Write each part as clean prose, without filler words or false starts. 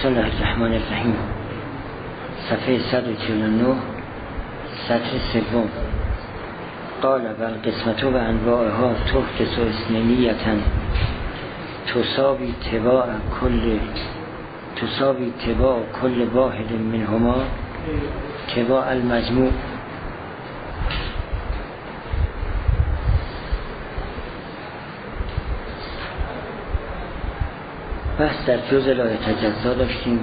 بسم الله الرحمن الرحیم. صفحه 149 سطر سوم. قال و القسمت و انواعها تحدث اثنینیتا تساوی تباع کل واحد منهما تباع المجموع. بحث در جزء لا یتجزا داشتیم.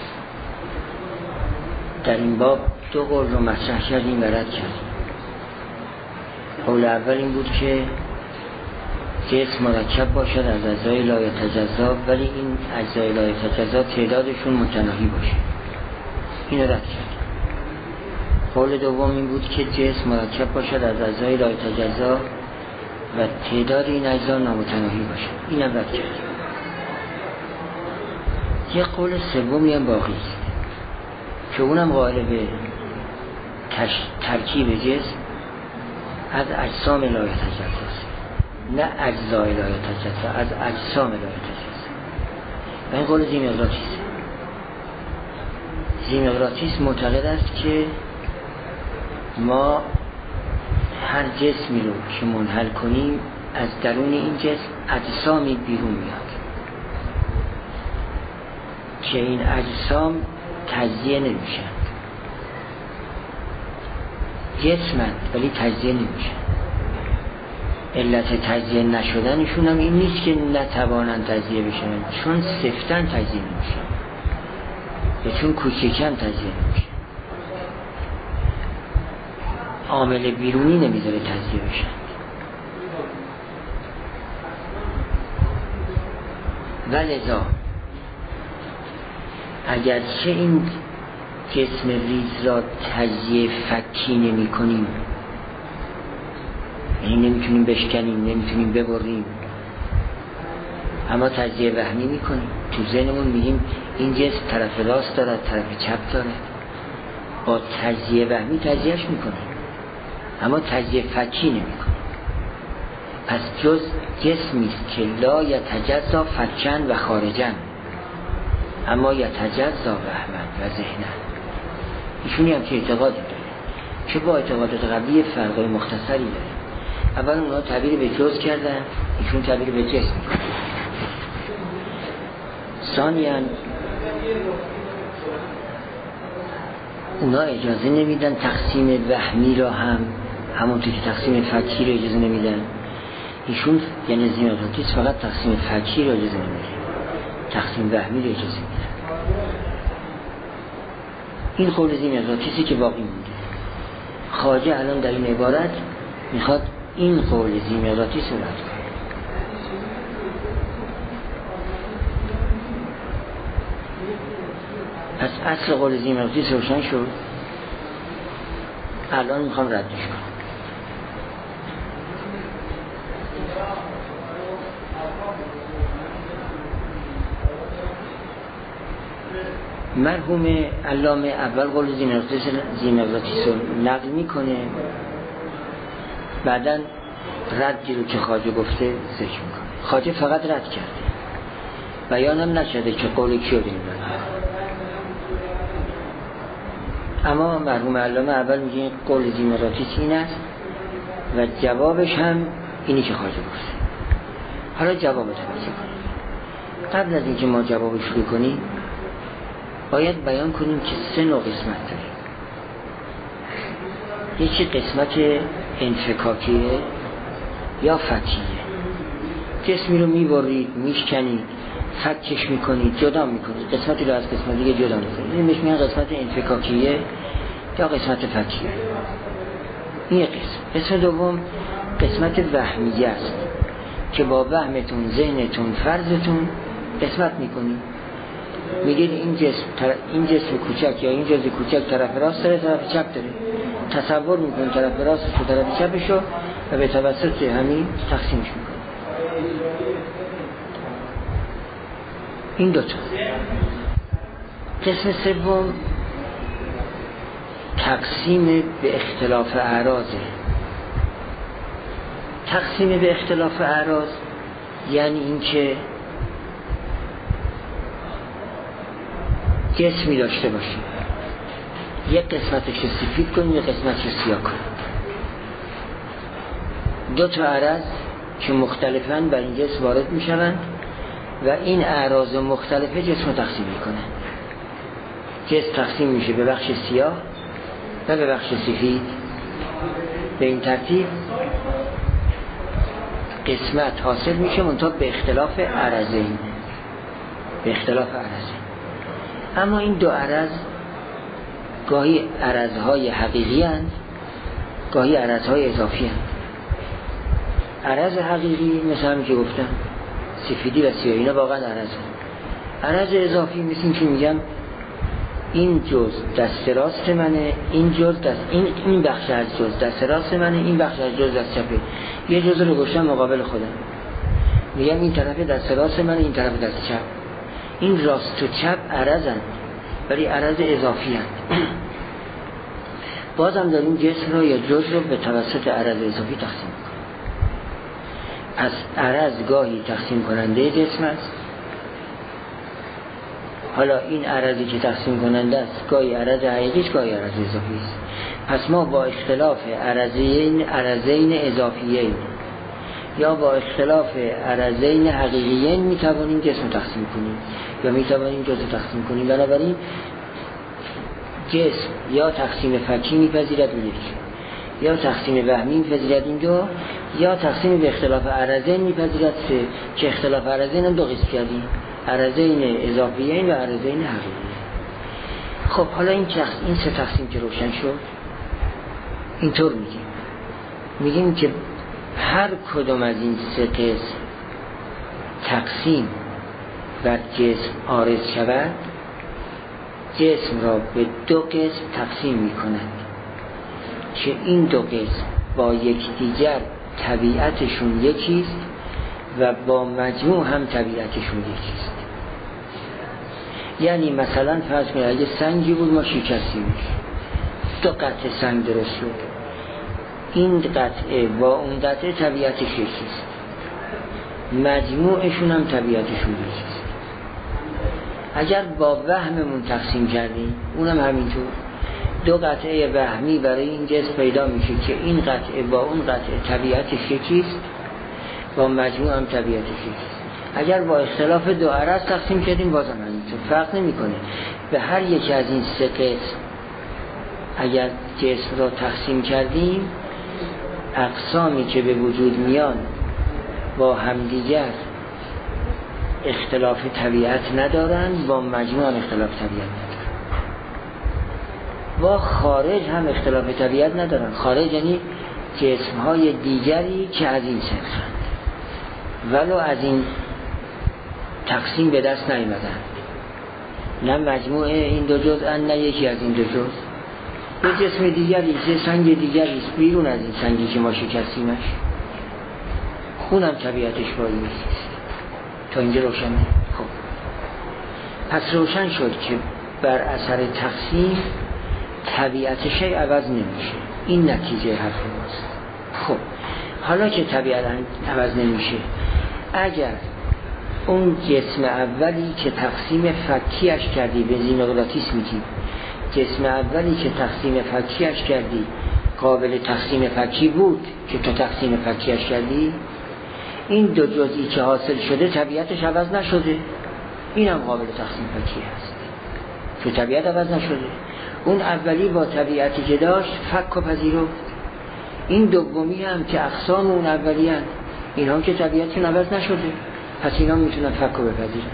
در این باب دو قول رو مطرح کردیم و رد کردیم. قول اول این بود که جسم مرکب باشد از اجزای لا یتجزا، ولی این اجزای لا یتجزا تعدادشون متناهی باشه. این رو رد کردیم. قول دوم این بود که جسم مرکب باشد از اجزای لا یتجزا و تعداد این اجزا نامتناهی باشه. این هم رد کردیم. یه قول سومی هم باقی است که اونم قائل به ترکیب جسم از اجسام لا یتجزا است، نه اجزای لا یتجزا، از اجسام لا یتجزا. و این قول زیمقراطیس. زیمقراطیس معتقد است که ما هر جسمی رو که منحل کنیم از درون این جسم اجسامی بیرون میاد که این اجسام تجزیه نمیشن، جسمند ولی تجزیه نمیشن. علت تجزیه نشدنشون هم این نیست که نتوانند تجزیه بشن، چون سفتن تجزیه نمیشن یا چون کوچکن تجزیه نمیشن. عامل بیرونی نمیذاره تجزیه بشن. ولذا اگرچه این جسم ریز را تجزیه فکی نمی کنیم، یعنی نمیتونیم بشکنیم، نمیتونیم ببریم، اما تجزیه وهمی میکنیم. تو ذهنمون میگیم این جسم طرف راست دارد، طرف چپ دارد. با تجزیه وهمی تجزیهش میکنیم، اما تجزیه فکی نمیکنیم. پس جز جسمی است که لا یتجزا فکن و خارجن، اما یتجزا وهمن و ذهنن. ایشونی هم که اعتقادی داره که با اعتقادات قبلی فرقای مختصری داره. اول اونا تعبیر به جز کردن، ایشون تعبیر به جسم میکنن. ثانیاً اونا اجازه نمیدن تقسیم وهمی را هم همونطور که تقسیم فکی را اجازه نمیدن. ایشون یعنی زیمقراطیس فقط تقسیم فکی را اجازه نمیده، تقسیم وهمی را اجازه میده. این قول زیمقراطیسی که باقی مونده. خواجه الان در این عبارت میخواد این قول زیمقراطیس رو رد کنه. پس اصل قول زیمقراطیس روشن شد. الان میخوام ردش کنم. مرحوم علامه اول قول زیمقراطیس رو نقل میکنه، بعداً ردی رو که خواجه گفته ذکر میکنه. خواجه فقط رد کرده، بیانم نشده که قول کی رو داریم. اما مرحوم علامه اول میگه قول زیمقراطیس این است و جوابش هم اینی که خواجه گفته. حالا جواب توجه کنیم. قبل از اینکه ما جواب شروع کنیم باید بیان کنیم که سه نوع قسمت داریم. یکی قسمت انفکاکیه یا فکیه. جسمی رو میبرید، میشکنید، فکش میکنید، جدا میکنید، قسمتی رو از قسمت دیگه جدا میکنید. این میگن قسمت انفکاکیه یا قسمت فکیه. این قسم دوم قسمت وهمیه است که با وهمتون، ذهنتون، فرضتون قسمت میکنید. میگید این جسم کوچک یا این جزء کوچک طرف راست داره، طرف چپ داره. تصور میکنید طرف راستش و طرف چپشو و به توسط همین تقسیمش میکنید. این دوتا. قسم سوم تقسیم به اختلاف اعراضه. تقسیم به اختلاف اعراض یعنی این که جسمی داشته باشیم، یک قسمتش سفید کنیم، یک قسمتش سیاه کنیم. دو تا عرض که مختلفاً بر این جسم وارد میشوند و این اعراض مختلفه جسم رو تقسیم میکنن. جسم تقسیم میشه به بخش سیاه و به بخش سفید. به این ترتیب قسمت حاصل میشه، منتها به اختلاف عرضین. به اختلاف عرضین. اما این دو عرض گاهی عرضهای حقیقی هستند، گاهی عرضهای اضافی هستند. عرض حقیقی مثل همین که گفتم سفیدی و سیاهی، اینا واقعا عرض هست. عرض اضافی مثل این که میگم این جز دست راست منه، این جز دست این بخش از جز دست راست منه، این بخش از جز دست چپه. یه جز رو گذاشتم مقابل خودم، میگم این طرف دست راست منه، این طرف دست چپ. این راست و چپ عرضن ولی عرض اضافی هست. بازم داریم جسم رو یا جز رو به توسط عرض اضافی تقسیم میکنیم. از عرض گاهی تقسیم کننده جسم است. حالا این عرضی که تقسیم کننده است گاهی عرض حقیقیش گاهی عرض اضافی است. پس ما با اختلاف عرضین اضافیین یا با اختلاف عرضین حقیقیین میتوانیم جسم تقسیم کنیم یا میتوانیم جزء تقسیم کنیم. بنابراین جسم یا تقسیم فکی میپذیرد این یک، یا تقسیم وهمی میپذیرد این دو، یا تقسیم به اختلاف عرضین میپذیرد سه، که اختلاف عرضین هم دو قسم کردیم، عرضین اضافیین و عرضین حقیقیین. خب حالا این سه تقسیم که روشن شد، اینطور میگیم که هر کدوم از این سه قسم تقسیم بر جسم عارض شود، جسم را به دو قسم تقسیم می‌کند که این دو قسم با یکدیگر طبیعتشون یکیست و با مجموع هم طبیعتشون یکیست. یعنی مثلا فرض کنید اگه سنگی بود ما شکستیمش، دو قطعه سنگ درست شد، این قطعه با اون قطعه طبیعتش یکیست، مجموعشون هم طبیعتشون یکیست. اگر با وهممون تقسیم کردیم اونم همینطور، دو قطعه وهمی برای این جسم پیدا میشه که این قطعه با اون قطعه طبیعتش یکیست، با مجموع هم طبیعتش یکیست. اگر با اختلاف دو عرض تقسیم کردیم بازم همینطور، فرق نمیکنه. به هر یک از این سه قسم اگر جسم را تقسیم کردیم، اقسامی که به وجود میان با همدیگر اختلاف طبیعت ندارند، با مجموع هم اختلاف طبیعت ندارند. با خارج هم اختلاف طبیعت ندارند. خارج یعنی جسم‌های دیگری که از این سنخند ولو از این تقسیم به دست نیامدند، نه مجموع این دو جزء نه یکی از این دو جزء. یه جسم دیگری، یه سنگ دیگری است بیرون از این سنگی که ما شکستیمش، خونم طبیعتش با این نیست. تا اینجا روشنه؟ خب پس روشن شد که بر اثر تقسیم طبیعت شیء عوض نمیشه. این نتیجه حرف ماست. خب حالا که طبیعت عوض نمیشه، اگر اون جسم اولی که تقسیم فکیش کردی، بنزین مغناطیس میگیم، جسم اولی که تقسیم فکیش کردی قابل تقسیم فکی بود که تو تقسیم فکیش کردی، این دو جزئی که حاصل شده طبیعتش عوض نشده، این هم قابل تقسیم فکی هست که طبیعت عوض نشده. اون اولی با طبیعتی که داشت فک و پذیرفت، این دومی هم که اقسام اون اولی هم این هم که طبیعتشون عوض نشده، پس اینا میتونن فک رو بپذیرن،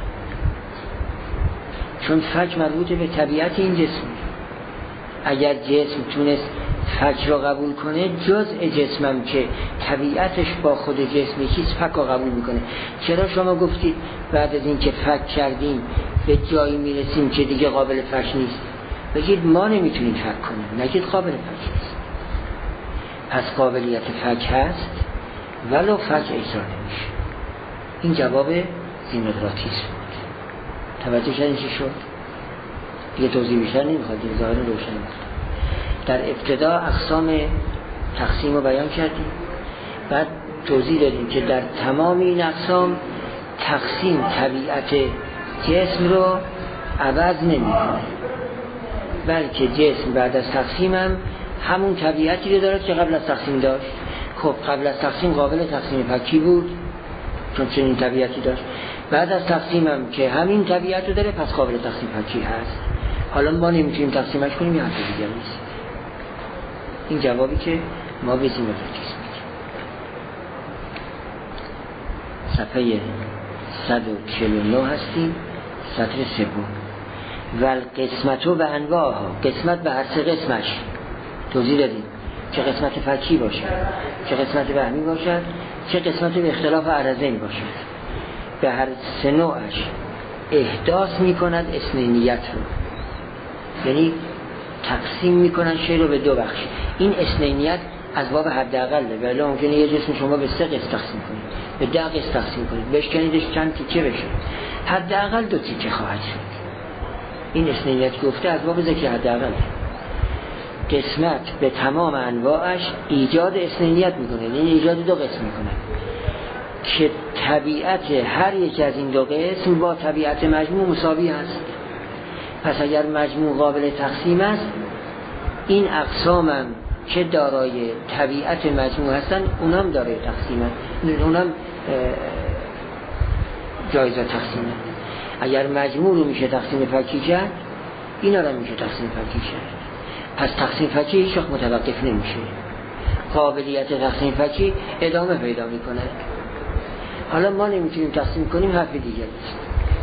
چون فک مربوط به طبیعت این جسم. اگر جسم تونست فک رو قبول کنه، جزء جسمم که طبیعتش با خود جسم یکیست فک رو قبول میکنه. چرا شما گفتید بعد از این که فک کردیم به جایی میرسیم که دیگه قابل فک نیست؟ بگید ما نمیتونیم فک کنیم، نگید قابل فک نیست. پس قابلیت فک هست ولو فک اجرا نمیشه. این جواب زیمقراطیس بود. توجه کردین چی شد؟ دیگه توضیح بیشتر نمیخواد، دیگه ظاهر روشن بود. در ابتدا اقسام تقسیم رو بیان کردیم، بعد توضیح دادیم که در تمام این اقسام تقسیم طبیعت جسم رو عوض نمیکنه، بلکه جسم بعد از تقسیم هم همون طبیعتی رو داره که قبل از تقسیم داشت. خب قبل از تقسیم قابل تقسیم فکی بود چون چنین طبیعتی داشت، بعد از تقسیم هم که همین طبیعت رو داره پس قابل تقسیم فکی هست. حالا ما نمیتونیم تقسیمش کنیم، یه حرف دیگر نیست. این جوابی که ما به زیموکریتیس میدیم. صفحه 149 هستیم، سطر سوم. والقسمتو به انواعها، قسمت به هر سه قسمش توضیح دادیم، چه قسمت فکی باشد، چه قسمت وهمی باشد، چه قسمت به اختلاف عرضین باشد، به هر سه نوعش احداث میکند اثنینیت رو، یعنی تقسیم میکنن شی رو به دو بخش. این اثنینیت از باب حداقله، ولی ممکنه یه جسم شما به 3 قسم تقسیم کنید، به 10 قسم تقسیم کنید، بشکنیدش چند تیکه بشه، حداقل 2 تیکه خواهد شد. این اثنینیت گفته از باب ذکر حداقل. قسمت به تمام انواعش ایجاد اثنینیت میکنه، یعنی ایجاد 2 قسم میکنه که طبیعت هر یک از این 2 قسم با طبیعت مجموع مساوی است. پس اگر مجموع قابل تقسیم است، این اقسام هم که دارای طبیعت مجموع هستن اونم دارای تقسیم هست، اونم جایزه تقسیم هست. اگر مجموع رو میشه تقسیم فکی کرد، اینا رو میشه تقسیم فکی کرد. پس تقسیم فکی هیچ وقت متوقف نمیشه، قابلیت تقسیم فکی ادامه پیدا میکنه. حالا ما نمیتونیم تقسیم کنیم، حرف دیگر است.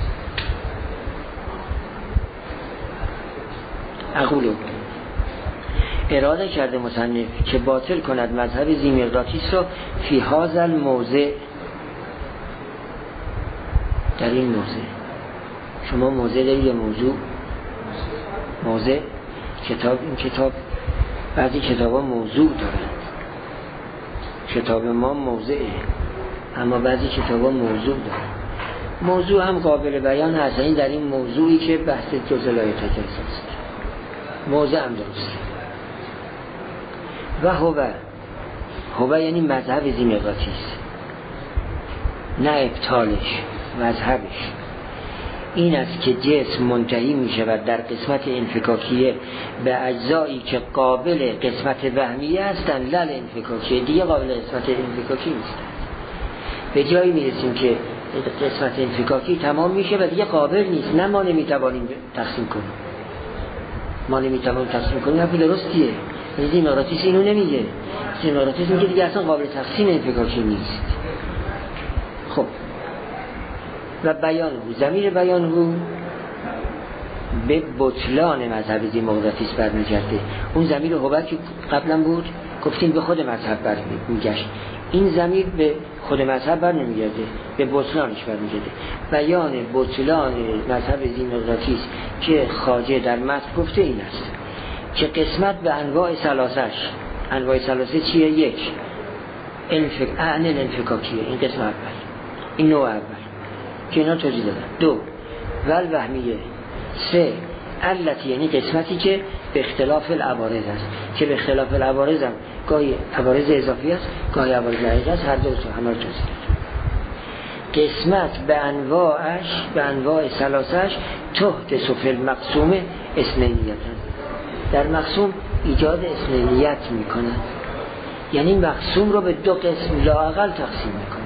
اقولو اراده کرده مصنف که باطل کند مذهب ذیمقراطیس رو فی هذا الموضع، در این موضع. شما موضع دارید یا موضوع؟ موضع کتاب، این کتاب بعضی کتاب ها موضوع دارند، کتاب ما موضعه، اما بعضی کتاب ها موضوع دارند. موضوع هم قابل بیان هست، این در این موضوعی که بحث جزلای تجرس است، موضع هم درست. و هو یعنی مذهب ذیمقراطیس، نه ابطالش، مذهبش این است که جسم منتهی می شود در قسمت انفکاکیه به اجزایی که قابل قسمت وهمیه هستند، لل انفکاکیه دیگه قابل قسمت انفکاکی نیستند. به جایی می رسیم که قسمت انفکاکی تمام میشه و دیگه قابل نیست. نه ما نمیتوانیم تقسیم کنیم، ما نمیتوانیم تقسیم کنیم، حرف درستیه. ذیمقراطیس اینو نمیگه، ذیمقراطیس میگه دیگه اصلا قابل تقسیم انفکاکی نیست. خب و بیان او، ضمیر بیان او به بطلان مذهب ذیمقراطیس برمیگرده. اون ضمیر هوبت که قبلا بود گفتیم به خود مذهب برمیگشت، این ضمیر به خود مذهب بر نمیگرده، به بطلانش برمیگرده. بیان بطلان مذهب ذیمقراطیس که خواجه در متن گفته این است که قسمت به انواع ثلاثش، انواع ثلاثه چیه؟ 1 اعن الانفکاکیه، این قسم اول، این نوع اول که اینا توضیح دادن. 2 ول وهمیه. 3 علتی، یعنی قسمتی که به اختلاف العوارض است، که به اختلاف العوارض هم گاهی عوارض اضافی است، گاهی عوارض لحظه است، هر دو همه رو توضیح دادن. قسمت به انواعش، به انواع ثلاثش تحت فی المقسوم اثنینیت، در مقسوم ایجاد اثنینیت میکنه، یعنی مقسوم رو به 2 قسم لااقل تقسیم میکنه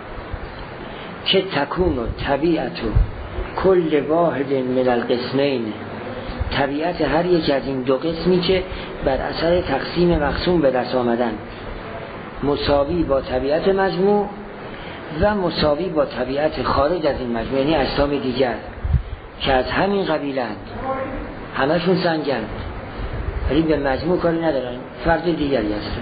که تکون و طبیعت و کل واحد من القسمین، طبیعت هر یک از این 2 قسمی که بر اثر تقسیم مقسوم به دست آمدن مساوی با طبیعت مجموع و مساوی با طبیعت خارج از این مجموع، یعنی اجسام دیگر که از همین قبیلند، همشون سنگند ولی به مجموع کاری ندارن، فرد دیگری هستن.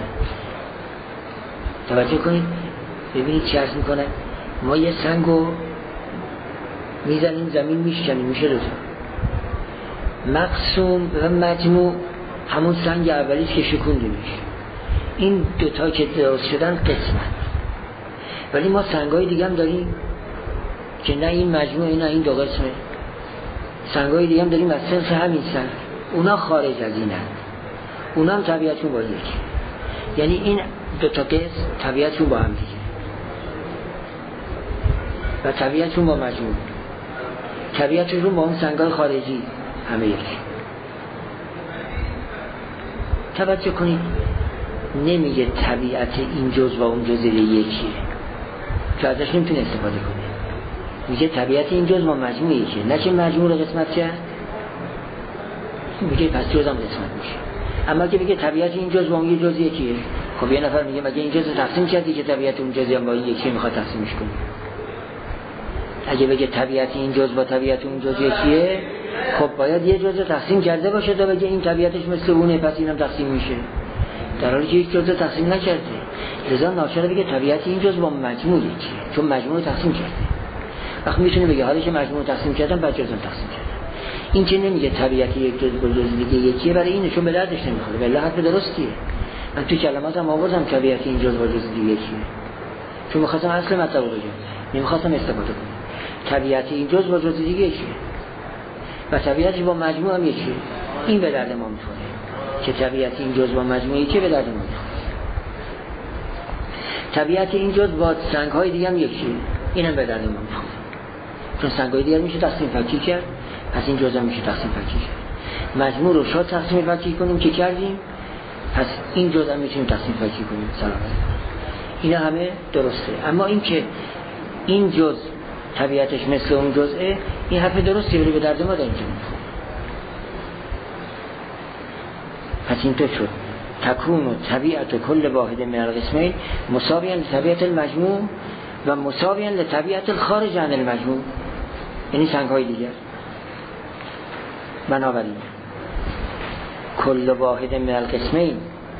توجه کنید ببینید چی عرض میکنه. ما یه سنگو میزنیم زمین میشکنیم، میشه 2 تا. مقسوم و مجموع همون سنگ اولیش که شکوندیمش، این 2 تا که درست شدن قسمت. ولی ما سنگای دیگه هم داریم که نه این مجموعه نه این 2 قسمه، سنگای دیگه هم داریم از سنس همین سنگ، اونا خارج از این هست، اونا هم طبیعتشون با 1، یعنی این 2 تا قسم طبیعتشون با هم دیگه و طبیعتشون با مجموع. طبیعتشون با اون سنگای خارجی همه یکی. توجه کنید نمیگه طبیعت این جزء و اون جزء یکیه که ازش نمیتونه استفاده کنه. میگه طبیعت این جزء با مجموع یکیه، نه که مجموع رو قسمت کرد میگه پس جزء هم قسمت میشه. اما که بگه طبیعت این جزء با اون جزء یکیه، خب یه نفر میگه مگه این جزء تقسیم کردی که طبیعت اون جزء هم با این یکیه میخواد تقسیمش کنه؟ اگه بگه طبیعت این جزء با طبیعت اون جزء یکیه، خب باید یه جزء تقسیم کرده باشه تا بگه این طبیعتش مثل اونه پس اینم تقسیم میشه، در حالی که یک جزء تقسیم نکرده. لذا ناچاره بگه طبیعت این جزء با مجموع یکیه، چون مجموع رو تقسیم کرده. وقتی میتونه بگه حالا که مجموع رو تقسیم کردم بعد جزء تقسیم کردم. این که نمیگه طبیعت یک جزء با جزء دیگه یکیه، برای اینه چون به دردش نمیخوره. والله حرف درستیه. من تو کلماتم آوردم طبیعت این جزء با جزء دیگه یکیه، چون می‌خواستم اصل مطلب رو بگم، نمی‌خواستم استفاده کنم. طبیعت این جزء با جزء دیگه یکیه و طبیعتش با مجموع هم یکیه. این به درد ما میخوره که طبیعت این جزء با مجموع یکیه، به درد ما میخوره. طبیعت این جزء با سنگ‌های دیگه هم یکیه، اینم به درد ما میخوره. چون سنگ‌های دیگه میشه تقسیم فکی کرد، پس این جزء هم میشه تقسیم فکی کرد. مجموع رو شاید تقسیم فکی کنیم که کردیم، پس این جزء هم میتونیم تقسیم فکی کنیم. سلام. اینا همه درسته. اما این که این جزء طبیعتش مثل اون جزءه، این حرف درسته ولی به درد ما در اینجا میخوره. پس اینطور شد تکون و طبیعت و کل واحد من القسمین مساویاً لطبیعت المجموع و مساویاً لطبیعت الخارج عن المجموع، یعنی سنگ‌های دیگر. بنابراین کل واحد من القسمین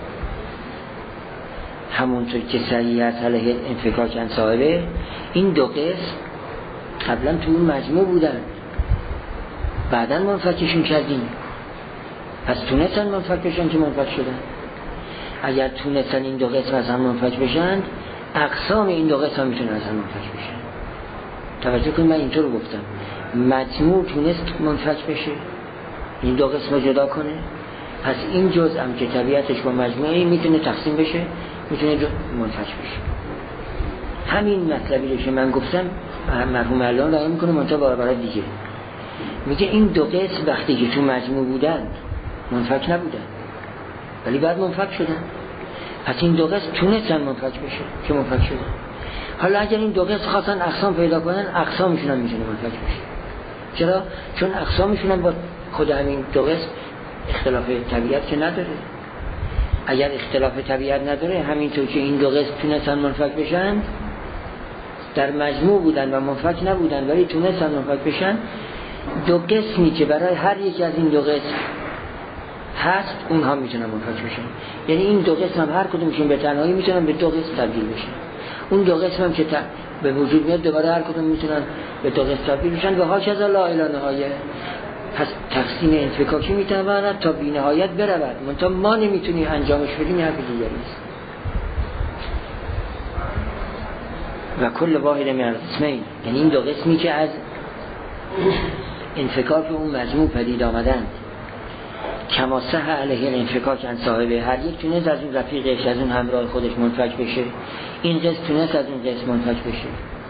همونطور که صحیح است علیه انفکاک عن صاحبه، این دو قسم قبلا تو اون مجموع بودن، بعداً منفکشون کردیم، پس تونستن منفک بشن که منفک شدن. اگر تونستن این دو قسم از هم منفک بشن، اقسام این دو قسم هم میتونن از هم منفک بشن. توجه کنید من اینطور گفتم مجموع تونست منفک بشه، این دو قسم رو جدا کنه، پس این جزء هم که طبیعتش با مجموعی میتونه تقسیم بشه، میتونه منفک بشه. همین مطلبی رو که من گفتم مرحوم الان راه میکنه منطقه برای دیگه. میگه این دو قسم وقتی که تو مجموع بودن منفک نبودن ولی بعد منفک شدن، پس این دو قسم تونستن منفک بشه که منفک شدن. حالا اگر این دو قسم خواستن اقسام پیدا کنن، اقسامشون هم میتونه منفک بشه. چرا؟ چون اقسامشون هم با خود همین دو قسم اختلاف طبیعت که نداره. اگر اختلاف طبیعت نداره، همینطور که این دو قسم تونستن منفک بشن، در مجموع بودن و منفک نبودن ولی تونستن منفک بشن، دو قسمی که برای هر یک از این دو قسم هست اونها میتونن منفک بشن. یعنی این دو قسم هم هر کدومشون به تنهایی میتونن به دو قسم تبدیل بشن. اون دو قسم هم که به وجود میاد دوباره هر کدوم میتونن به دو قسم تبدیل بشن و هاکذا لا الی نهایه. پس تقسیم انفکاکی میتواند تا بی نهایت برود، منتها ما نمیتونیم انجامش بدیم، حرف دیگری است. و کل واحد من القسمین، یعنی این دو قسمی که از انفکاک اون مجموع پدید آمدند، کما صح علیه الانفکاک عن صاحبه، هر یک تونست از اون رفیقش از اون همراه خودش منفک بشه، این قسم تونست از اون قسم منفک بشه.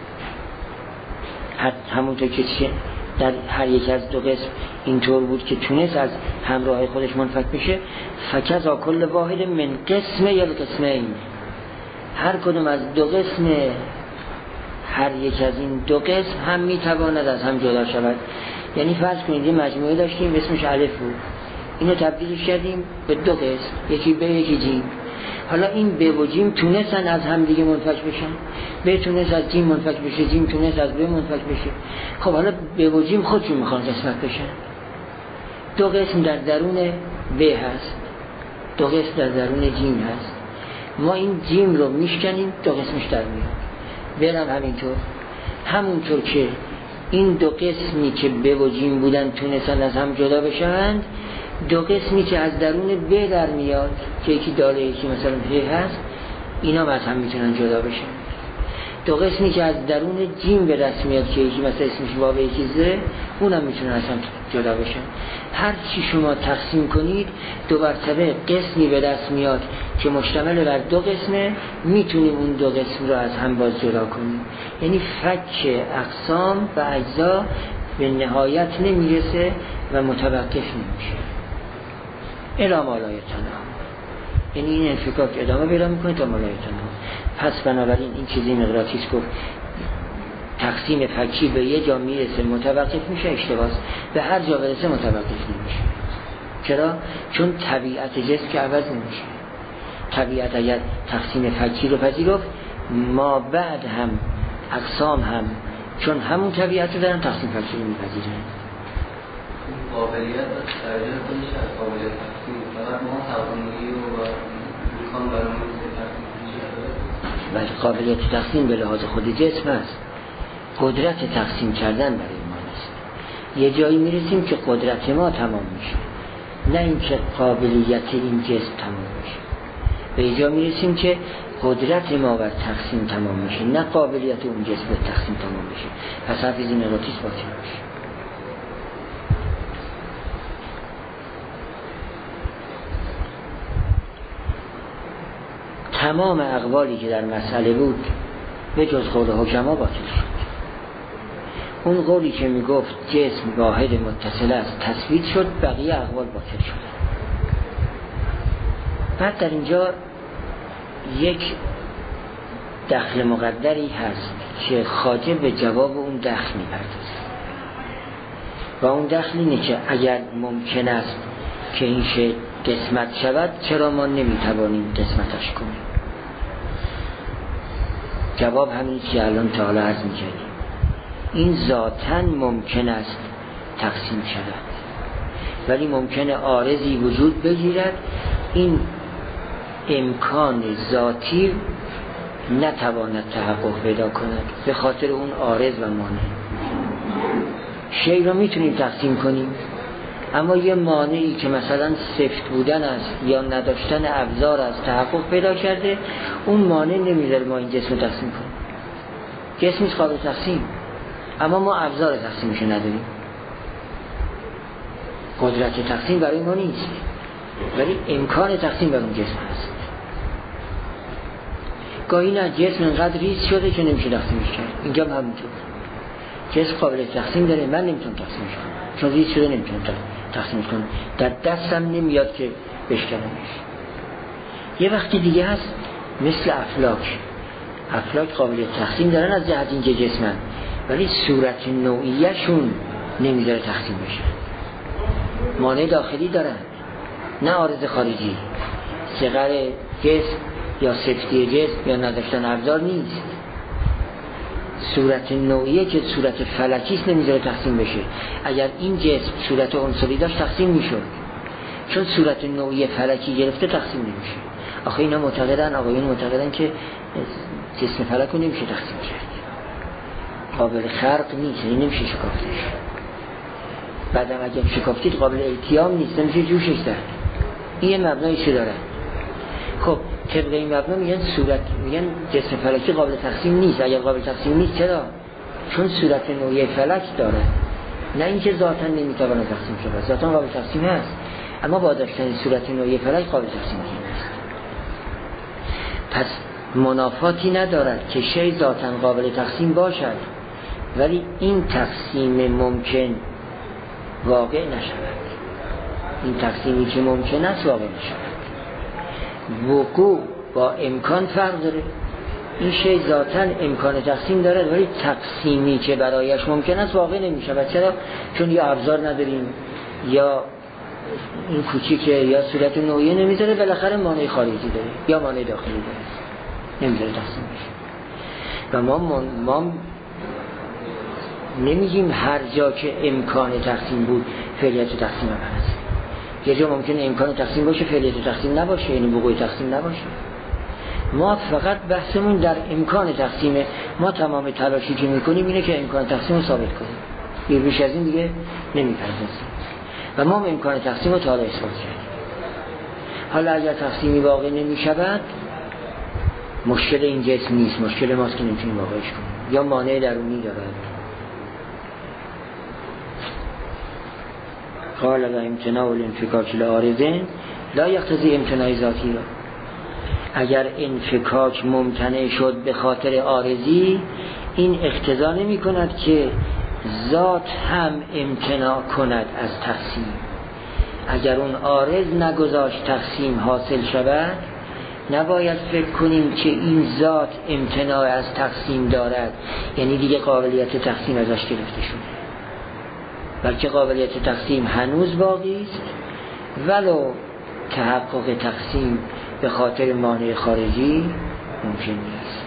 همونطور که در هر یک از دو قسم اینطور بود که تونست از همراه خودش منفک بشه، فکذا کل واحد من قسم یا القسمین، هر کدوم از دو قسم هر یک از این دو قسم هم میتواند از هم جدا شود. یعنی فرض کنید یه مجموعه داشتیم اسمش الف بود، اینو تبدیلش کردیم به دو قسم، یکی ب یکی جیم. حالا این ب و جیم تونستن از هم دیگه منفک بشن، ب تونست از جیم منفک بشه، جیم تونست از ب منفک بشه. خب حالا ب و جیم خودشون میخوان قسمت بشن. دو قسم در درون ب هست، دو قسم در درون جیم هست. ما این جیم رو میشکنیم، دو قسمش در میاد. برم همینطور، همونطور که این دو قسمی که ب و جیم بودن تونستن از هم جدا بشن، دو قسمی که از درون ب در میاد که یکی داله یکی مثلا ب هست، اینا از هم میتونن جدا بشن. دو قسمی که از درون جیم به دست میاد که یکی مثلا اسمش واو یکی ز، اونم میتونن از هم جدا بشن. هر چی شما تقسیم کنید دو مرتبه قسمی به دست میاد که مشتمل بر دو قسمه، میتونیم اون دو قسم رو از هم باز جدا کنیم. یعنی فک اقسام و اجزا به نهایت نمیرسه و متوقف نمیشه. الی ما لا یتناهی، یعنی این انفکاک ادامه پیدا میکنه تا ما لا یتناهی. پس بنابراین این چیزی مغناطیس گفت تقسیم فکی به یه جا میرسه متوقف میشه، اشتباهه. به هر جا برسه متوقف نمیشه. چرا؟ چون طبیعت جسم که عوض نمیشه. طبیعت اگر تقسیم فکی رو پذیرفت، ما بعد هم اقسام هم چون همون طبیعت رو دارن تقسیم فکی رو میپذیرن. قابلیت و درجه خودش از قابلیت تقسیم فقط ما توانایی و امکان برای ولی قابلیت تقسیم به لحاظ خود جسم است، قدرت تقسیم کردن برای ما است. یه جایی میرسیم که قدرت ما تمام میشه، نه اینکه قابلیت این جسم تمام میشه. به یه جا میرسیم که قدرت ما بر تقسیم تمام میشه، نه قابلیت اون جسم به تقسیم تمام میشه. پس حرف این مغناطیس باطل میشه. تمام اقوالی که در مسئله بود به جز قول حکما باطل شد. اون قولی که میگفت جسم واحد متصل است تثبیت شد، بقیه اقوال باطل شد. بعد در اینجا یک دخل مقدری هست که خواجه به جواب اون دخل میپردازه و اون دخل اینه که اگر ممکن است که این شی قسمت شود، چرا ما نمیتوانیم قسمتش کنیم؟ جواب همین که الان تعالی عرض میکردیم، این ذاتاً ممکن است تقسیم شود، ولی ممکن عارضی وجود بگیرد این امکان ذاتی نتواند تحقق پیدا کند به خاطر اون عارض و مانع. شی را میتونیم تقسیم کنیم، اما یه مانعی که مثلا سفت بودن است یا نداشتن ابزار است تحقق پیدا کرده، اون مانع نمیذاره ما این جسم رو تقسیم کنیم. جسم نیست قابل تقسیم، اما ما ابزار تقسیمش نداریم. قدرت تقسیم برای ما نیست، ولی امکان تقسیم برای اون جسم هست. گاهی نه جسم انقدر ریز شده که نمیشه تقسیمش کرد. اینجا هم همینطور، جسم قابل تقسیم داره، من نمیتونم تقسیمش کنم چون ریز شده، نمیتونم تقسیمش کنم، در دستم نمیاد که بشکنمش. یه وقتی دیگه هست مثل افلاک قابل تقسیم دارن از جهت اینکه جسمن، ولی صورت نوعیه شون نمیذاره تقسیم بشه. مانع داخلی دارن، نه عارض خارجی. صغر جسم یا سفتی جسم یا نداشتن ابزار نیست. صورت نوعیه که صورت فلکیست نمیذاره تقسیم بشه. اگر این جسم صورت عنصری داشت تقسیم میشد، چون صورت نوعیه فلکی گرفته تقسیم نمیشه. آخه اینا معتقدن، آقایون معتقدن که جسم فلک رو نمیشه تقسیم کرد، قابل خرق نیست، این نمیشه شکافتش. بعدم اگر شکافتید قابل التیام نیست، نمیشه جوشش داد. این مبنایشو داره. خب طبق این مبنا میگن جسم فلکی قابل تقسیم نیست. اگر قابل تقسیم نیست چرا؟ چون صورت نوعی فلک داره، نه اینکه ذاتاً نمیتونه تقسیم شه. ذاتاً قابل تقسیم هست، اما با داشتن صورت نوعی فلک قابل تقسیم نیست. پس منافاتی ندارد که شی ذاتاً قابل تقسیم باشد ولی این تقسیم ممکن واقع نشود. این تقسیمی که ممکن است واقع نشود. وقوع با امکان فرق داره. این شی ذاتاً امکان تقسیم داره، ولی تقسیمی که برایش ممکن است واقع نمیشه. چرا؟ چون یا ابزار نداریم، یا این کوچیکه، یا صورت نوعیه نمیذاره، بالاخره مانع خارجی داره یا مانع داخلی داره، نمیذاره تقسیم بشه. و ما نمیگیم هر جا که امکان تقسیم بود فعلیت تقسیم هم هست. یه جا ممکنه امکان تقسیم باشه فعلیت تقسیم نباشه، یعنی وقوع تقسیم نباشه. ما فقط بحثمون در امکان تقسیمه. ما تمام تلاشی که میکنیم اینه که امکان تقسیم رو ثابت کنیم، بیش از این دیگه نمیپردازیم. و ما امکان تقسیم رو تا حالا اثبات کردیم. حالا اگر تقسیمی واقع نمیشود، مشکل این جسم نیست، مشکل ماست که نمیتونیم واقعش کنیم، یا مانع درونی دارد. قال و امتناع الانفکاک لعارضین لا یقتضی امتناع ذاتی را. اگر انفکاک ممتنع شد به خاطر عارضی، این اقتضا نمی کند که ذات هم امتناع کند از تقسیم. اگر اون عارض نگذاشت تقسیم حاصل شود، نباید فکر کنیم که این ذات امتناع از تقسیم دارد، یعنی دیگه قابلیت تقسیم ازش گرفته شده، بلکه قابلیت تقسیم هنوز باقی است، ولو تحقق تقسیم به خاطر مانع خارجی ممکن نیست.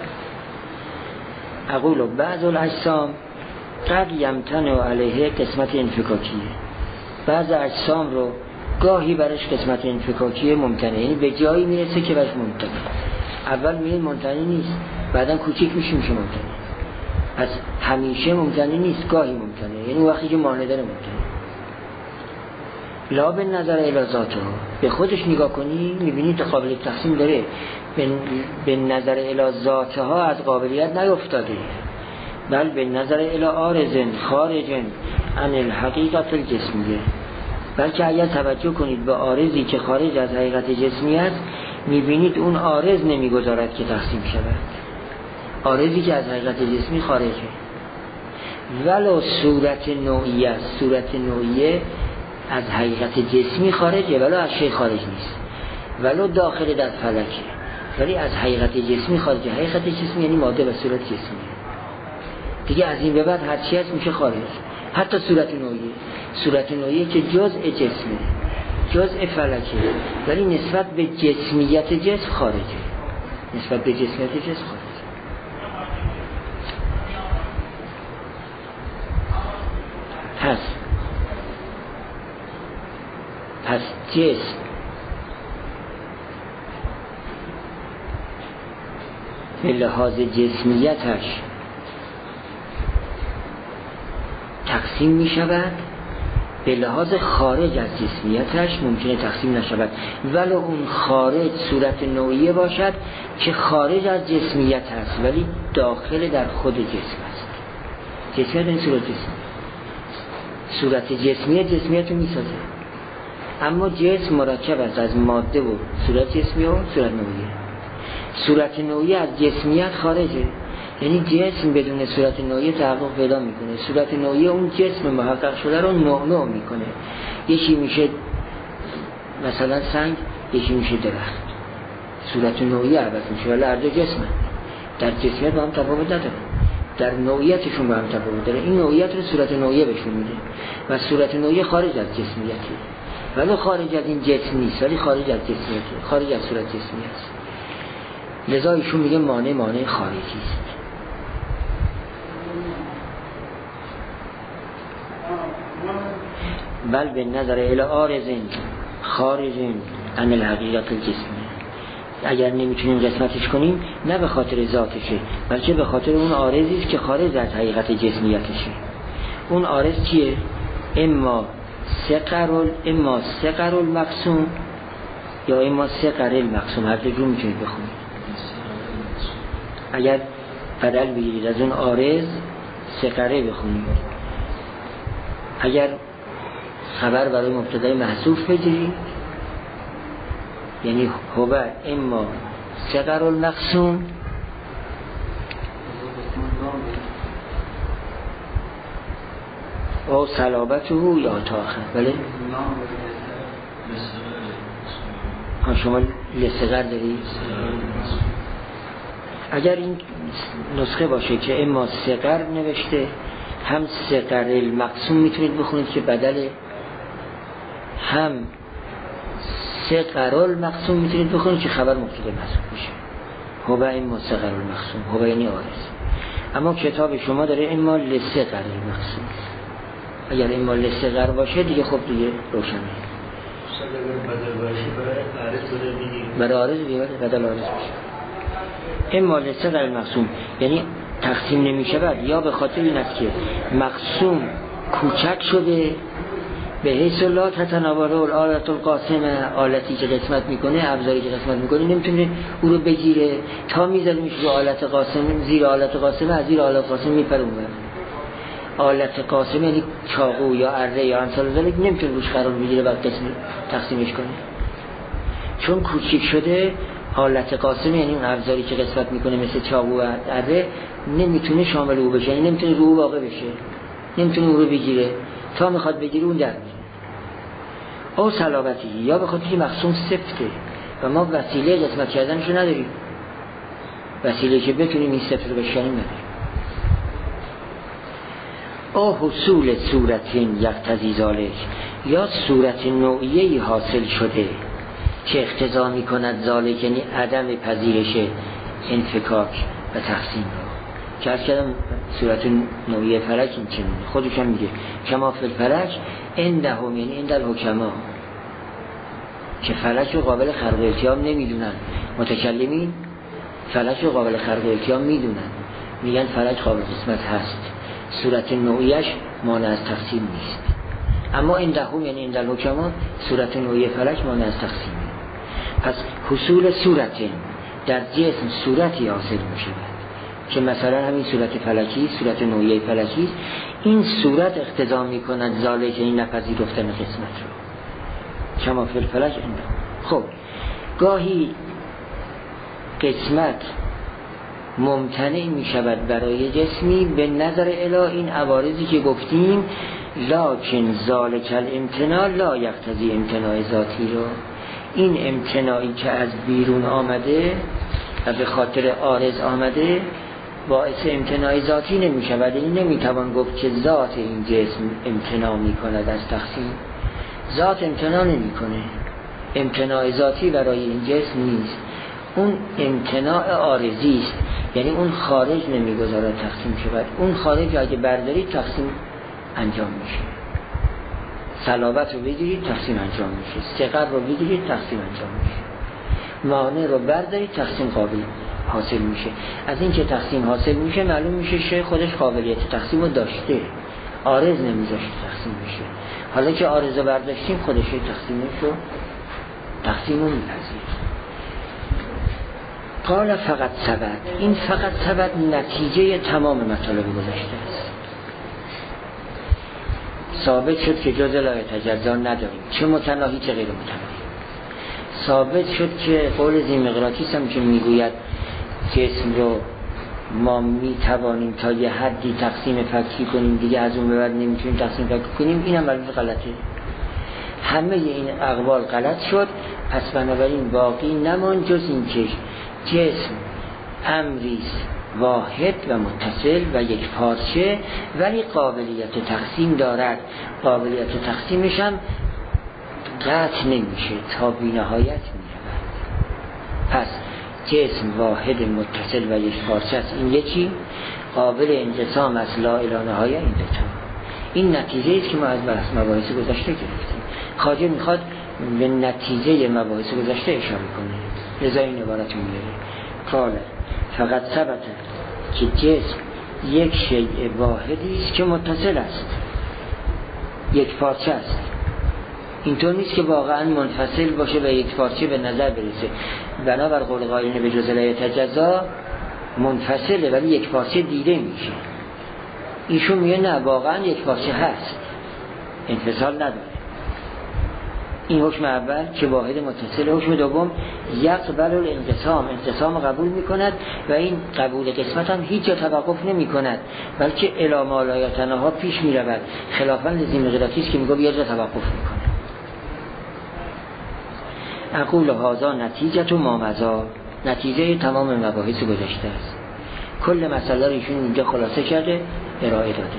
اقول بعض الاجسام قد یمتنع علیه قسمت انفکاکیه. بعض اجسام رو گاهی برش قسمت انفکاکیه ممکنه، یعنی به جایی میرسه که برش ممکنه. اول میگه ممکنه نیست، بعدا کوچیک میشه ممکنه. پس همیشه ممکنه نیست، گاهی ممکنه، یعنی وقتی که مانع داره ممکنه. لا به نظر الی ذاته، به خودش نگاه کنی میبینی قابل تقسیم داره، به نظر الی ذاته ها از قابلیت نیفتاده، بل به نظر الی عارض خارج عن الحقیقت الجسمیه. بلکه اگر توجه کنید به عارضی که خارج از حقیقت جسمی است، میبینید اون عارض نمیگذارد که تقسیم شود. عارضی که از حقیقت جسمی خارجه، ولو صورت نوعیه است. صورت نوعیه از حقیقت جسمی خارجه، ولو از شی خارج نیست، ولو داخل در فلکه، ولی از حقیقت جسمی خارجه. حقیقت جسمی یعنی ماده و صورت جسمی دیگه. از این به بعد هر چی هست میشه خارج. حتی صورت نوعیه، صورت نوعیه که جزء جسمه، جزء فلکه، ولی نسبت به جسمیت جسم خارجه، نسبت به جسمیت جسم خارجه. پس جسم به لحاظ جسمیتش تقسیم می شود، به لحاظ خارج از جسمیتش ممکنه تقسیم نشود، ولو اون خارج صورت نوعیه باشد که خارج از جسمیت هست ولی داخل در خود جسم است. جسمیت این صورت جسمی، صورت جسمیت رو می سازه. اما جسم مرکب است از ماده و صورت جسمی و صورت نوعیه. صورت نوعیه از جسمیت خارجه، یعنی جسم بدون صورت نوعیه تحقق پیدا میکنه. صورت نوعیه اون جسم محقق شده رو نوع میکنه. یکی میشه مثلا سنگ، یکی میشه درخت. صورت نوعیه عوض میشه، ولی هر دو جسمه. در جسمیت با هم تفاوت نداره، در نوعیتشون با هم تفاوت داره. این نوعیت رو صورت نوعیه بهشون میده و صورت نوعیه خارج از جسمیته، ولی خارج از این جسم نیست، ولی خارج از جسمیته، خارج از صورت جسمی است. لذا ایشون میگه مانع خارجی است. بل به نظر الی عارض خارج عن الحقیقت الجسمی. اگر نمیتونیم قسمتش کنیم، نه به خاطر ذاتشه، بلکه به خاطر اون عارضی است که خارج از حقیقت جسمیتشه. اون عارض کیه؟ اما سقر المقسوم یا اما سقر المقسوم، هر دو میتونید بخونید. اگر بدل بگیرید از اون عارض سقره بخونید، اگر خبر برای مبتدای محذوف بگیرید یعنی هو اما سقر المقسوم او صلابته یا تاخر. بله شما لسقر دارید. اگر این نسخه باشه که اما سقر نوشته، هم سقر المقسوم میتونید بخونید که بدل، هم سقر المقسوم میتونید بخونید که خبر مبتدا محذوف بشه. هو اما سقر المقسوم، هو یعنی عارض. اما کتاب شما داره اما لسقر المقسوم. اگر اما لسقر باشه دیگه خب دیگه روشنه. برای عارض دیگه بدل عارض بشه. اما لسقر المقسوم یعنی تقسیم نمی شود، یا به خاطر این است که مقسوم کوچک شده، به حیث لا تتناوله الآلت القاسمه، آلتی که قسمت میکنه، ابزاری که قسمت میکنه نمیتونه او رو بگیره، تا میذاره میشه رو آلت قاسمه، زیر آلت قاسمه، از زیر آلت قاسمه میپره اون. آلت قاسمه یعنی چاقو یا اره یا امثال ذالک نمیتونه روش قرار بگیره و تقسیمش کنه، چون کوچیک شده. آلت قاسمه یعنی اون ابزاری که قسمت میکنه مثل چاقو و اره نمیتونه شامل او بشه، یعنی نمیتونه رو واقع بشه. نمیتونه اون رو بگیره، تا میخواد بگیره اون در میره. او صلابتی، یا به خاطر مخصوم سفته و ما وسیله قسمت کردنش رو نداریم، وسیله که بتونیم این سفت رو بشکنیم نداریم. او حصول صورتین یقتضی ذالک، یا صورت نوعیه‌ای حاصل شده که اقتضا می‌کند ذالک، یعنی عدم پذیرش انفکاک و تقسیم رو. که از کردم صورت نوعیه فلک این چه میگه، خودش هم میگه کما فی الفلک عندهم، یعنی عند الحکما، که فلک رو قابل خرق و التیام نمیدونن. متکلمین فلک رو قابل خرق و التیام میدونن، میگن فلک قابل قسمت هست، صورت نوعیش مانع از تقسیم نیست. اما عندهم یعنی عند الحکما صورت نوعی فلک مانع از تقسیم. پس حصول صورت در جسم صورتی حاصل میشه که مثلا همین صورت فلکی، صورت نوعی فلکی، این صورت اقتضا میکند ذالک، این نپذیرفتن قسمت رو، کما فی الفلک عندهم. خب گاهی قسمت ممتنع می شود برای جسمی به نظر الی این عوارضی که گفتیم، لکن ذالک الامتناع لا یقتضی امتناع ذاتی رو، این امتناعی که از بیرون آمده و به خاطر عارض آمده باعث امتناع ذاتی نمی شود. این نمی توان گفت که ذات این جسم امتناع می کند از تقسیم، ذات امتناع نمی کنه، امتناع ذاتی برای این جسم نیست، اون امتناع عارضی است، یعنی اون خارج نمیگذارد تقسیم شود، اون خارج اگه بردارید تقسیم انجام میشه. صلابت رو بگیرید تقسیم انجام میشه، ثقل رو بگیرید تقسیم انجام میشه، مانع رو بردارید تقسیم قابل حاصل میشه. از این که تقسیم حاصل میشه معلوم میشه که خودش قابلیت تقسیم رو داشته، عارض نمیذاشت تقسیم میشه. حالا که عارض رو برداشتیم خودش تقسیم رو میپذیره. قال فقط ثبت، این فقط ثبت نتیجه تمام مطالب گذشته است. ثابت شد که جز لا یتجزا نداریم، چه متناهی چه غیر متناهی. ثابت شد که قول ذی‌مقراطیس هم که میگوید جسم رو ما میتوانیم تا یه حدی تقسیم فکی کنیم، دیگه از اون به بعد نمیتونیم تقسیم فکی کنیم، این هم البته غلطه. همه این اقوال غلط شد. پس بنابراین باقی نمان جز این که جسم امریست واحد و متصل و یک پارچه، ولی قابلیت تقسیم دارد. قابلیت تقسیمش هم قطع نمیشه، تا بی نهایت میرود. پس جسم واحد متصل و یک پارچه است، این یکی قابل انقسام از لا الی نهایه. این دوتا این نتیجه است که ما از بحث مباحث گذشته گرفتیم. خواجه میخواد به نتیجه مباحث گذشته اشاره کنه، لذا این عبارت میاره قال فقط ثبت که جسم یک شیء واحدی است که متصل است، یک پارچه است. اینطور نیست که واقعا منفصل باشه و یک پارچه به نظر برسه. بنابر قول قائلین به جز لا یتجزا منفصله ولی یک پارچه دیده میشه. ایشون میگه نه، واقعا یک پارچه هست، انفصال نداره. این حکم اول که واحد متصل. حکم دوم یقبل الانقسام، انقسام قبول میکند و این قبول قسمت هم هیچ جا توقف نمی کند، بلکه الی ما لا یتناهی پیش می رود، خلافاً لذی‌مقراطیس که میگه یه جا توقف میکنه. اقول هذا نتیجه ما مضی، نتیجه تمام مباحث گذشته است. کل مسئله رو ایشون اینجا خلاصه کرده ارائه داده.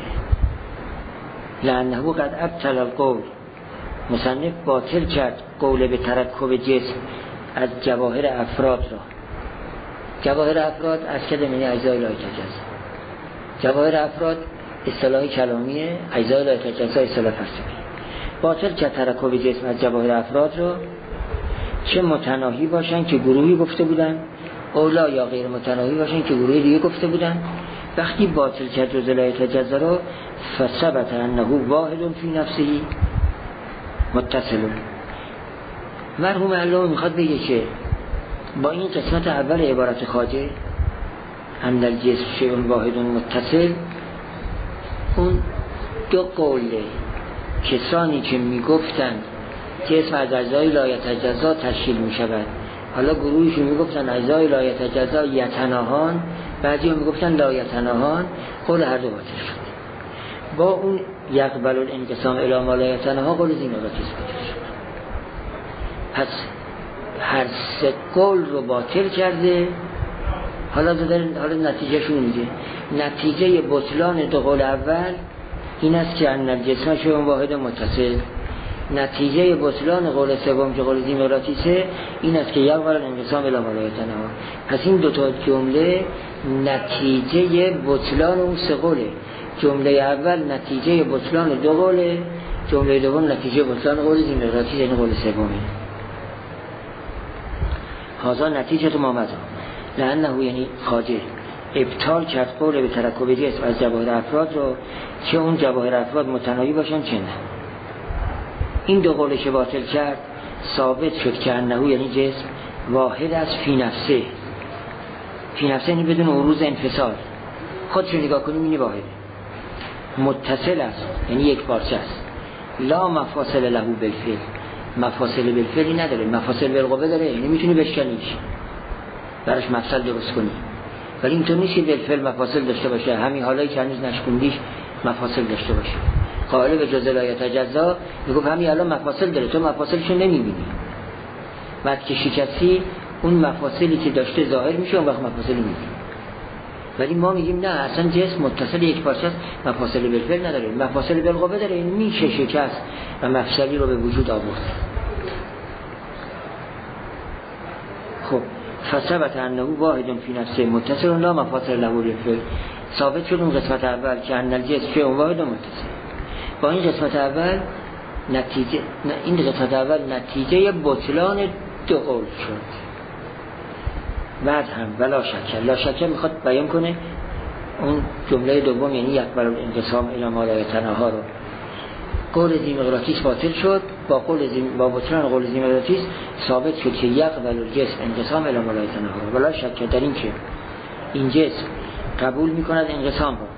لانه قد ابطل القول، مصنف باطل کرد قول به ترکب جسم از جواهر افراد را. جواهر افراد از کده منی اجزای لا یتجزا. جواهر افراد اصطلاح کلامیه، اجزای لا یتجزا اصطلاح فلسفی. باطل کرد ترکب جسم از جواهر افراد را، چه متناهی باشن که گروهی گفته بودن، اولا یا غیر متناهی باشن که گروهی دیگه گفته بودن. وقتی باطل کرد جز لا یتجزا را، فثبت انه واحد فی نفسه متصل. مرحوم علامه میخواد بگه که با این قسمت اول عبارت خواجه ان الجسم شیء واحد متصل، اون دو قوله کسانی که میگفتن جسم از اجزای لا یتجزا تشکیل میشود، حالا گروهشون میگفتن اجزای لا یتجزا یتناهان، بعضی هم میگفتن لا یتناهان، قول هر دو باطل شد. با اون یقبل الانقسام الی ما لا یتناها قول زینوراکیس باطل شد. پس هر سه قول رو باطل کرده. حالا نتیجه شون میگه نتیجه بطلان دو قول اول این است که ان الجسم شیء واحد متصل. نتیجه بطلان قول سوم که قول زینوراکیسه این است که یقبل الانقسام الی ما لا یتناها. پس این دو تا جمله نتیجه بطلان اون سه قوله. جمله اول نتیجه بطلان دو قوله، جمله دوم نتیجه بطلان قول زینوراکیس یعنی قول سومه. هذا نتیجه ما مضا لانه یعنی خواجه ابطال کرد قول به ترکب جسم از جواهر افراد رو چه اون جواهر افراد متناهی باشن چه نه. این دو قولش باطل کرد ثابت شد که انه یعنی جسم واحد است فی نفسه. فی نفسه یعنی بدون عروض انفصال. خودشو نگاه کنیم اینی واحده. متصل است یعنی یک پارچه است. لا مفاصل له بالفعل. مفاصل بالفعلی نداره، مفاصل بالقوه داره، یعنی میتونی بشکنیش براش مفصل درست کنی. ولی اینطور نیست که بالفعل مفاصل داشته باشه. همین حالایی که هنوز نشکوندیش مفاصل داشته باشه. قائل به جزء لا یتجزا میگه همین الان مفاصل داره، تو مفاصلشو نمیبینی. بعد که شکستی اون مفاصلی که داشته ظاهر میشه، اون وقت مفاصل میبینی. ولی ما میگیم نه، اصلا جسم متصل یک پارچه است، مفاصل بالفعل نداره، مفاصل بالقوه داره، این میشه شکست و مفصلی رو به وجود آورد. خب فثبت انه واحد فی نفسه متصل لا مفاصل له بالفعل. ثابت شد اون قسمت اول که ان الجسم شیء واحد متصل. با این قسمت اول نتیجه بطلان دو قول شد. بعد هم ولا شک، لا شک میخواد بیان کنه اون جمله دوم یعنی یقبل الانقسام الی ما لا یتناها رو. قول زینوراکیس باطل شد، با بطلان قول زینوراکیس ثابت شد که یقبل الجسم انقسام الی ما لا یتناها. ولا شک در این که این جسم قبول میکند انقسام رو.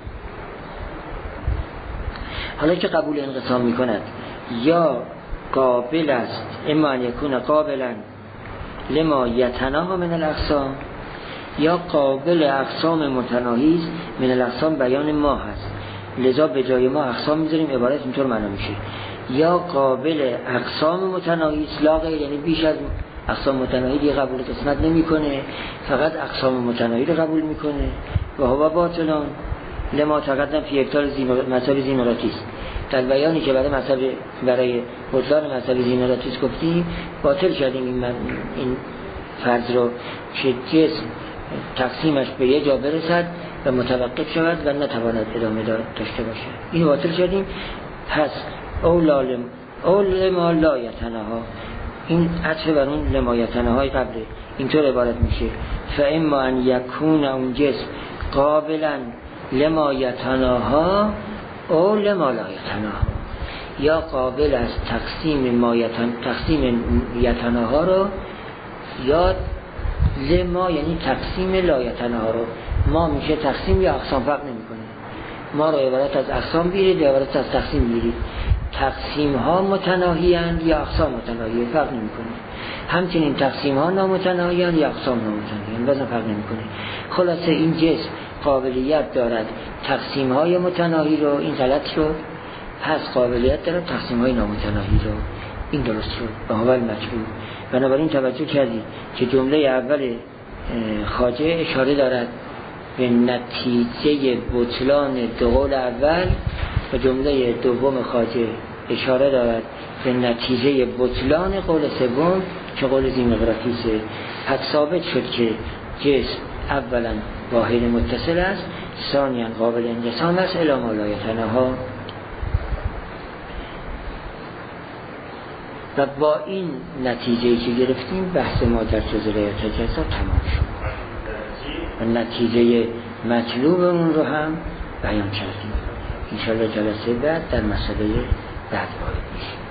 حالا که قبول انقسام میکند یا قابل است، اما ان یکون قابلا لما یتناها من الاقسام، یا قابل اقسام متناهی است من الاقسام بیان ما هست، لذا به جای ما اقسام میذاریم، عبارت اینطور معنا میشه یا قابل اقسام متناهی است لا غیر، یعنی بیش از اقسام متناهی دیگه قبول قسمت نمیکنه، فقط اقسام متناهی رو قبول میکنه. و هو باطلان لما تقدم فی ابطال مذهب زینوراکیس. در بیانی که برای بطلان مذهب زینوراکیس گفتیم باطل کردیم این فرض رو که جسم تقسیمش به یه جا برسد و متوقف شود و نتواند ادامه داشته باشه. این باطل کردیم. پس اول ما لا یتناها، این عطف بر اون لما یتناهای قبله، اینطور عبارت میشه فاما ان یکون اون جسم قابلا لما یتناها او لما لا یتناها، یا قابل است تقسیم یتناها رو، یا لما یعنی تقسیم لا یتناها رو. ما میشه تقسیم یا اقسام فرق نمیکنه. ما رو عبارت از اقسام بگیرید یا عبارت از تقسیم بگیرید. تقسیم ها متناهی اند یا اقسام متناهی، فرق نمیکنه. همچنین تقسیم ها نامتناهی اند یا اقسام نامتناهی اند، وزن فرق نمیکنه. خلاصه این جسم قابلیت دارد تقسیم های متناهی رو، این غلط شد، پس قابلیت دارد تقسیم های نامتناهی رو، این درست شد. به اول مطلوب. بنابراین توجه کردید که جمله اول خواجه اشاره دارد به نتیجه بطلان دو قول اول و جمله دوم خواجه اشاره دارد به نتیجه بطلان قول سوم که قول زینوراکیسه. پس ثابت شد که جسم اولا واحد متصل است، ثانیا قابل انقسام است الی ما لا یتناها. و با این نتیجه‌ای که گرفتیم بحث ما در جزء لا یتجزا تمام شد و نتیجه مطلوبمون رو هم بیان کردیم. انشاءالله جلسه بعد در مسئله بعد وارد میشیم.